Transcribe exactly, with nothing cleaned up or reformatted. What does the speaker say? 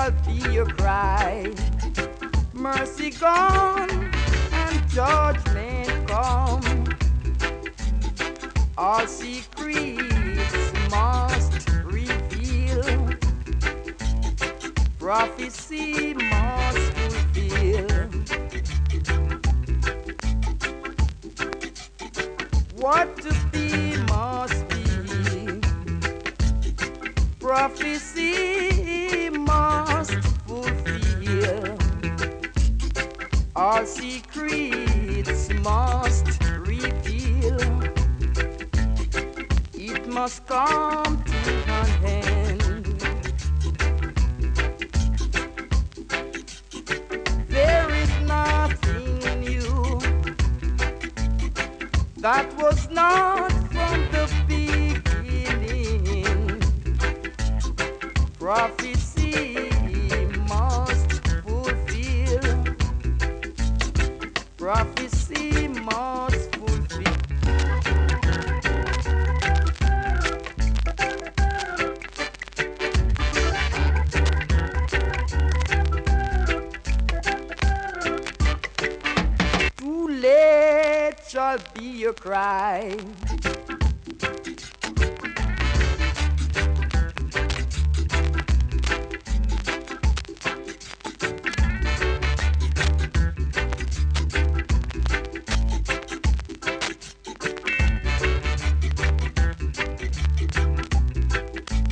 shall be your cry. Mercy gone and judgment come. All secrets must reveal. Prophecy must fulfill. What to be must be. Prophecy must fulfill. All secrets must reveal. It must come to an end. There is nothing new that was not from the beginning. Prophecy must fulfill. Prophecy must fulfill. Too late shall be your cry.